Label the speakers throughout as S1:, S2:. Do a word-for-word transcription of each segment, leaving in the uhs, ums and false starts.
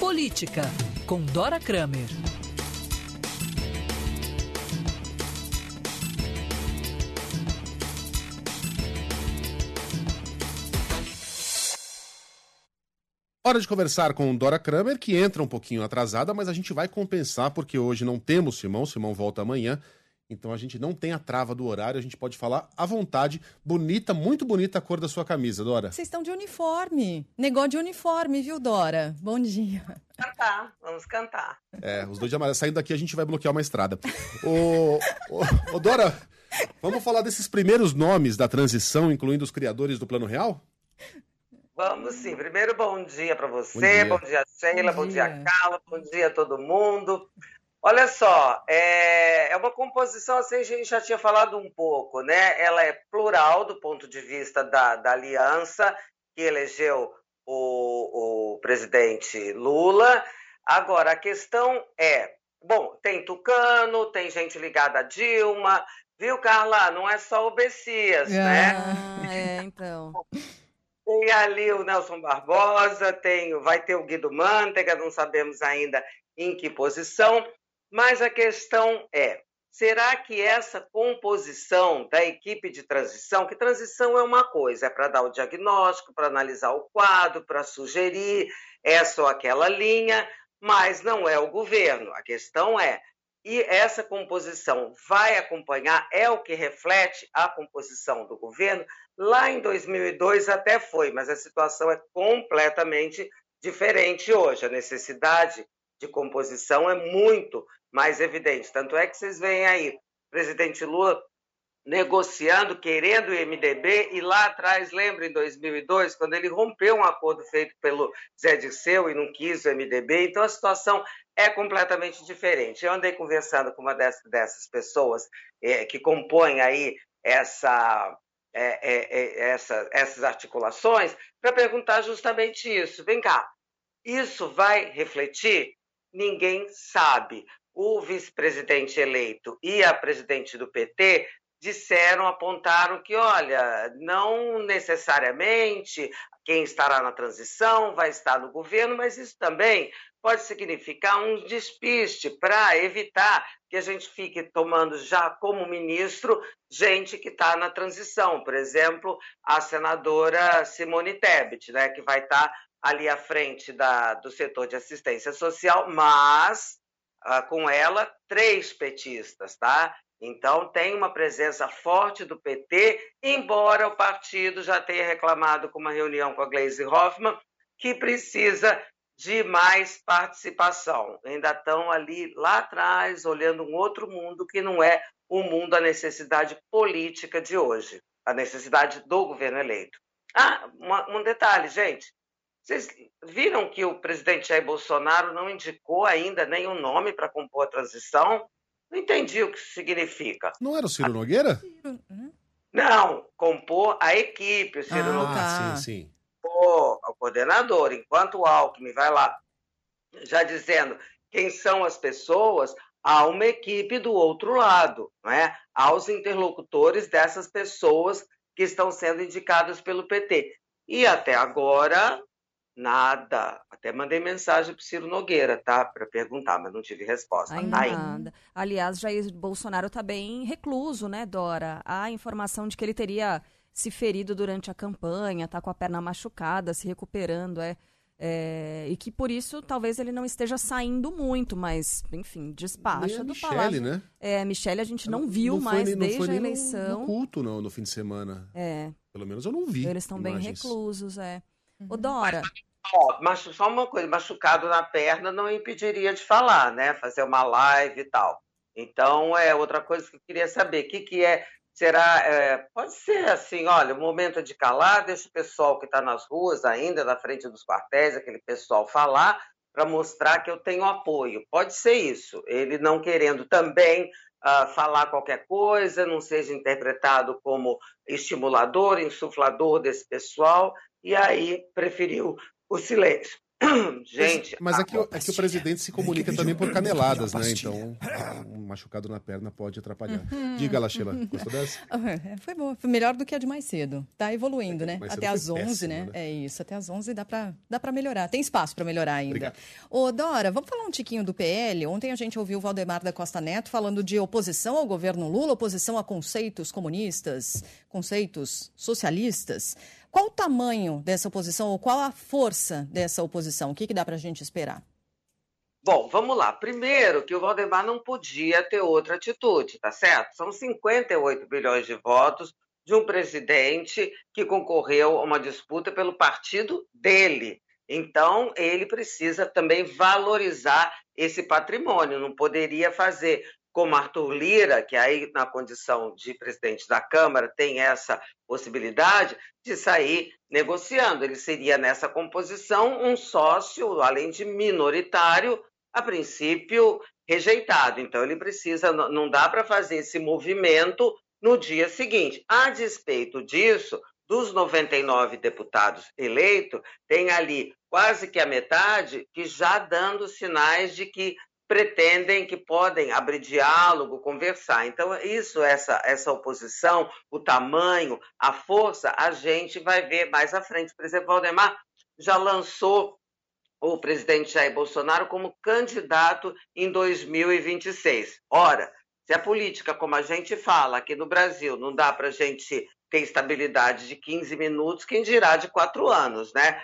S1: Política, com Dora Kramer.
S2: Hora de conversar com Dora Kramer, que entra um pouquinho atrasada, mas a gente vai compensar, porque hoje não temos Simão, Simão volta amanhã, então a gente não tem a trava do horário, a gente pode falar à vontade. Bonita, muito bonita a cor da sua camisa, Dora.
S3: Vocês estão de uniforme, negócio de uniforme, viu, Dora? Bom dia.
S4: Cantar, vamos cantar.
S2: É, os dois de amarelo, saindo daqui a gente vai bloquear uma estrada. Ô, ô, ô, Dora, vamos falar desses primeiros nomes da transição, incluindo os criadores do Plano Real?
S4: Vamos sim. Primeiro, bom dia para você, bom dia, bom dia Sheila, bom dia. bom dia Carla, bom dia a todo mundo. Olha só, é, é uma composição, assim, a gente já tinha falado um pouco, né? Ela é plural do ponto de vista da, da aliança que elegeu o, o presidente Lula. Agora, a questão é, bom, tem tucano, tem gente ligada a Dilma, viu, Carla? Não é só o Bessias,
S3: ah,
S4: né?
S3: É, então...
S4: Tem ali o Nelson Barbosa, tem, vai ter o Guido Mantega, não sabemos ainda em que posição, mas a questão é, será que essa composição da equipe de transição, que transição é uma coisa, é para dar o diagnóstico, para analisar o quadro, para sugerir essa ou aquela linha, mas não é o governo. A questão é, e essa composição vai acompanhar, é o que reflete a composição do governo? Lá em dois mil e dois até foi, mas a situação é completamente diferente hoje. A necessidade de composição é muito mais evidente. Tanto é que vocês veem aí o presidente Lula negociando, querendo o M D B, e lá atrás, lembra, em dois mil e dois, quando ele rompeu um acordo feito pelo Zé Dirceu e não quis o M D B, então a situação é completamente diferente. Eu andei conversando com uma dessas, dessas pessoas é, que compõem aí essa, é, é, é, essa, essas articulações para perguntar justamente isso. Vem cá, isso vai refletir? Ninguém sabe. O vice-presidente eleito e a presidente do P T disseram, apontaram que, olha, não necessariamente quem estará na transição vai estar no governo, mas isso também pode significar um despiste para evitar que a gente fique tomando já como ministro gente que está na transição. Por exemplo, a senadora Simone Tebet, né, que vai estar ali à frente da, do setor de assistência social, mas ah, com ela três petistas, tá? Então, tem uma presença forte do P T, embora o partido já tenha reclamado com uma reunião com a Gleisi Hoffmann, que precisa de mais participação. Ainda estão ali, lá atrás, olhando um outro mundo que não é o mundo da necessidade política de hoje, a necessidade do governo eleito. Ah, uma, um detalhe, gente. Vocês viram que o presidente Jair Bolsonaro não indicou ainda nenhum nome para compor a transição? Não entendi o que isso significa.
S2: Não era o Ciro Nogueira?
S4: Não, compor a equipe, o Ciro
S2: ah,
S4: Nogueira.
S2: Ah, sim, sim.
S4: O, o coordenador, enquanto o Alckmin vai lá, já dizendo quem são as pessoas, há uma equipe do outro lado, não é? Há os interlocutores dessas pessoas que estão sendo indicadas pelo P T. E até agora... nada. Até mandei mensagem para o Ciro Nogueira, tá? Para perguntar, mas não tive resposta.
S3: Ainda
S4: Aí.
S3: nada. Aliás, Jair Bolsonaro está bem recluso, né, Dora? Há informação de que ele teria se ferido durante a campanha, tá com a perna machucada, se recuperando, é, é e que por isso talvez ele não esteja saindo muito, mas, enfim, despacha do
S2: Michele,
S3: palácio.
S2: né?
S3: É, Michele a gente não,
S2: não
S3: viu
S2: não
S3: mais
S2: nem,
S3: desde
S2: não foi
S3: a
S2: nem
S3: eleição.
S2: No, no culto, não, no fim de semana.
S3: É.
S2: Pelo menos eu não vi.
S3: Eles estão bem
S2: imagens.
S3: reclusos, é. Uhum. Ô, Dora...
S4: Ó, mas só uma coisa, machucado na perna não impediria de falar, né? Fazer uma live e tal. Então, é outra coisa que eu queria saber. O que, que é? Será? É, pode ser assim, olha, o momento é de calar, deixa o pessoal que está nas ruas ainda, na frente dos quartéis, aquele pessoal falar, para mostrar que eu tenho apoio. Pode ser isso. Ele não querendo também uh, falar qualquer coisa, não seja interpretado como estimulador, insuflador desse pessoal, e aí preferiu o silêncio. Gente...
S2: Mas, mas aqui, aqui o presidente se comunica também por caneladas, né? Então, um machucado na perna pode atrapalhar. Uhum. Diga lá, Sheila, gostou dessa?
S5: Foi boa, foi melhor do que a de mais cedo. Tá evoluindo, né?
S2: Mais
S5: até às onze,
S2: péssimo,
S5: né?
S2: né?
S5: É isso, até às onze dá pra, dá pra melhorar. Tem espaço pra melhorar ainda.
S2: Obrigado.
S5: Ô, Dora, vamos falar um tiquinho do P L? Ontem a gente ouviu o Valdemar da Costa Neto falando de oposição ao governo Lula, oposição a conceitos comunistas, conceitos socialistas. Qual o tamanho dessa oposição ou qual a força dessa oposição? O que, que dá para a gente esperar?
S4: Bom, vamos lá. Primeiro, que o Valdemar não podia ter outra atitude, tá certo? São cinquenta e oito bilhões de votos de um presidente que concorreu a uma disputa pelo partido dele. Então, ele precisa também valorizar esse patrimônio. Não poderia fazer como Arthur Lira, que aí na condição de presidente da Câmara tem essa possibilidade de sair negociando. Ele seria nessa composição um sócio, além de minoritário, a princípio rejeitado. Então ele precisa, não dá para fazer esse movimento no dia seguinte. A despeito disso, dos noventa e nove deputados eleitos, tem ali quase que a metade que já dando sinais de que pretendem que podem abrir diálogo, conversar. Então, isso, essa, essa oposição, o tamanho, a força, a gente vai ver mais à frente. Por exemplo, Valdemar já lançou o presidente Jair Bolsonaro como candidato em dois mil e vinte e seis. Ora, se a política, como a gente fala aqui no Brasil, não dá para a gente ter estabilidade de quinze minutos, quem dirá de quatro anos, né?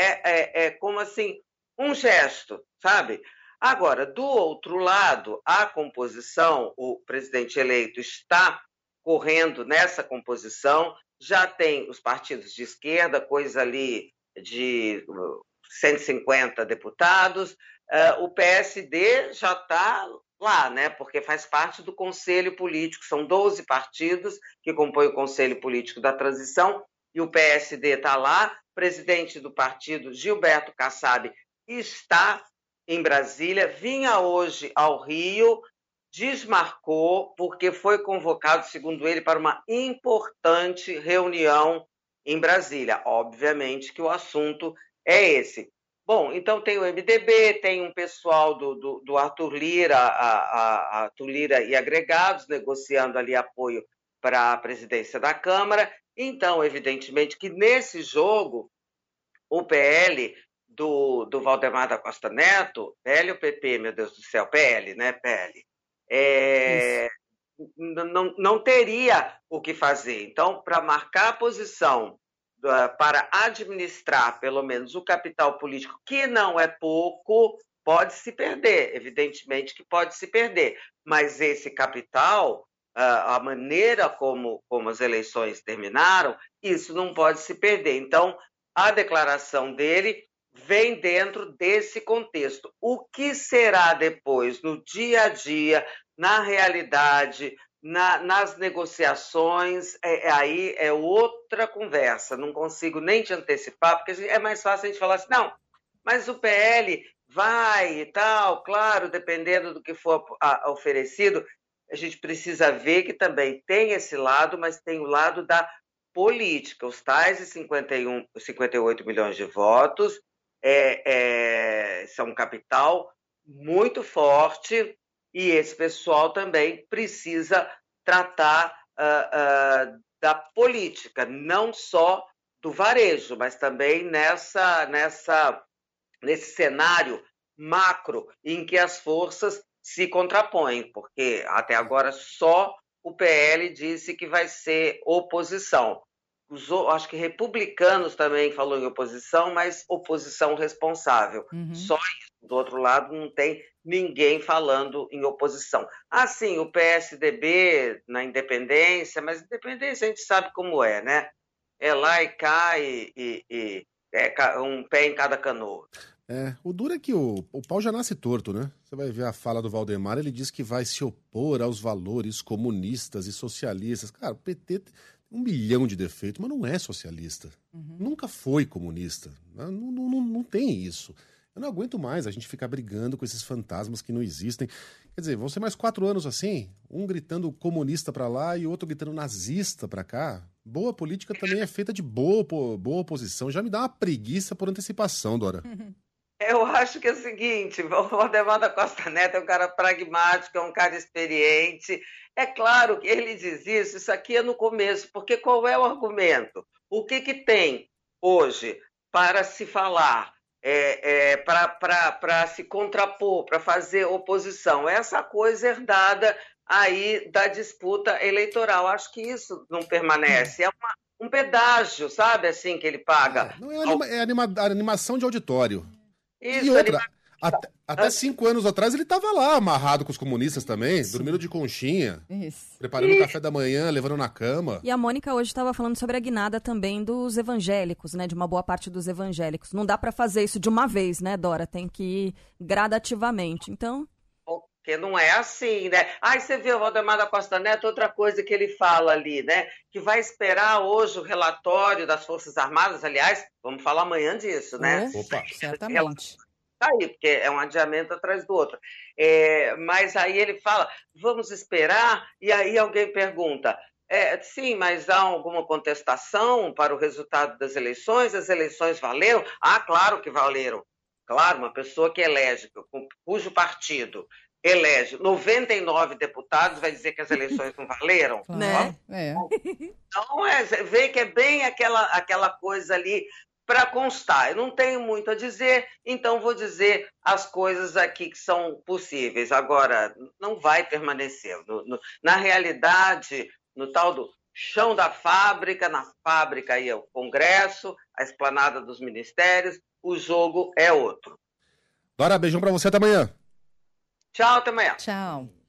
S4: É, é, é como assim, um gesto, sabe? Agora, do outro lado, a composição, o presidente eleito está correndo nessa composição, já tem os partidos de esquerda, coisa ali de cento e cinquenta deputados, uh, o P S D já está lá, né? Porque faz parte do Conselho Político, são doze partidos que compõem o Conselho Político da Transição, e o P S D está lá, o presidente do partido, Gilberto Kassab, está em Brasília, vinha hoje ao Rio, desmarcou, porque foi convocado, segundo ele, para uma importante reunião em Brasília. Obviamente que o assunto é esse. Bom, então tem o M D B, tem um pessoal do, do, do Arthur Lira, a, a, a Arthur Lira e agregados, negociando ali apoio para a presidência da Câmara. Então, evidentemente que nesse jogo, o P L do, do Valdemar da Costa Neto, P L ou P P, meu Deus do céu, P L, né, P L, é, não, não teria o que fazer. Então, para marcar a posição, uh, para administrar, pelo menos, o capital político, que não é pouco, pode se perder, evidentemente que pode se perder, mas esse capital, uh, a maneira como, como as eleições terminaram, isso não pode se perder. Então, a declaração dele vem dentro desse contexto. O que será depois, no dia a dia, na realidade, na, nas negociações, é, aí é outra conversa. Não consigo nem te antecipar, porque é mais fácil a gente falar assim, não, mas o P L vai e tal, claro, dependendo do que for a, a, oferecido, a gente precisa ver que também tem esse lado, mas tem o lado da política, os tais de cinquenta e um, cinquenta e oito milhões de votos, É, é, são um capital muito forte e esse pessoal também precisa tratar uh, uh, da política, não só do varejo, mas também nessa, nessa, nesse cenário macro em que as forças se contrapõem, porque até agora só o P L disse que vai ser oposição. Os, acho que republicanos também falou em oposição, mas oposição responsável. Uhum. Só isso. Do outro lado, não tem ninguém falando em oposição. Ah, sim, o P S D B na independência, mas independência a gente sabe como é, né? É lá e cá e, e, e é um pé em cada canoa.
S2: É, o duro é que o, o pau já nasce torto, né? Você vai ver a fala do Valdemar, ele diz que vai se opor aos valores comunistas e socialistas. Cara, o P T... um milhão de defeitos, mas não é socialista. Uhum. Nunca foi comunista. Não, não, não, não tem isso. Eu não aguento mais a gente ficar brigando com esses fantasmas que não existem. Quer dizer, vão ser mais quatro anos assim, um gritando comunista pra lá e outro gritando nazista pra cá. Boa política também é feita de boa, boa oposição. Já me dá uma preguiça por antecipação, Dora.
S5: Uhum.
S4: Eu acho que é o seguinte, o Valdemar da Costa Neto é um cara pragmático, é um cara experiente. É claro que ele diz isso, isso aqui é no começo, porque qual é o argumento? O que, que tem hoje para se falar, é, é, para se contrapor, para fazer oposição? Essa coisa herdada aí da disputa eleitoral. Acho que isso não permanece. É uma, um pedágio, sabe, assim, que ele paga.
S2: É, não é, anima, é anima, animação de auditório.
S4: Isso,
S2: e outra,
S4: anima...
S2: até, até cinco anos atrás ele estava lá, amarrado com os comunistas também, Isso. dormindo de conchinha, Isso. preparando o café da manhã, levando na cama.
S3: E a Mônica hoje estava falando sobre a guinada também dos evangélicos, né, de uma boa parte dos evangélicos. Não dá para fazer isso de uma vez, né, Dora? Tem que ir gradativamente, então...
S4: Porque não é assim, né? Aí você vê o Valdemar da Costa Neto, outra coisa que ele fala ali, né? Que vai esperar hoje o relatório das Forças Armadas, aliás, vamos falar amanhã disso, né?
S5: É, Opa, certamente.
S4: Tá aí, porque é um adiamento atrás do outro. É, mas aí ele fala, vamos esperar, e aí alguém pergunta, é, sim, mas há alguma contestação para o resultado das eleições? As eleições valeram? Ah, claro que valeram. Claro, uma pessoa que elege, cujo partido elege noventa e nove deputados, vai dizer que as eleições não valeram?
S3: Né?
S5: É.
S4: Então, é, vê que é bem aquela, aquela coisa ali para constar. Eu não tenho muito a dizer, então vou dizer as coisas aqui que são possíveis. Agora, não vai permanecer. No, no, na realidade, no tal do chão da fábrica, na fábrica aí é o Congresso, a esplanada dos ministérios, o jogo é outro.
S2: Dora, beijão para você, até amanhã.
S4: Tchau, até amanhã.
S5: Tchau.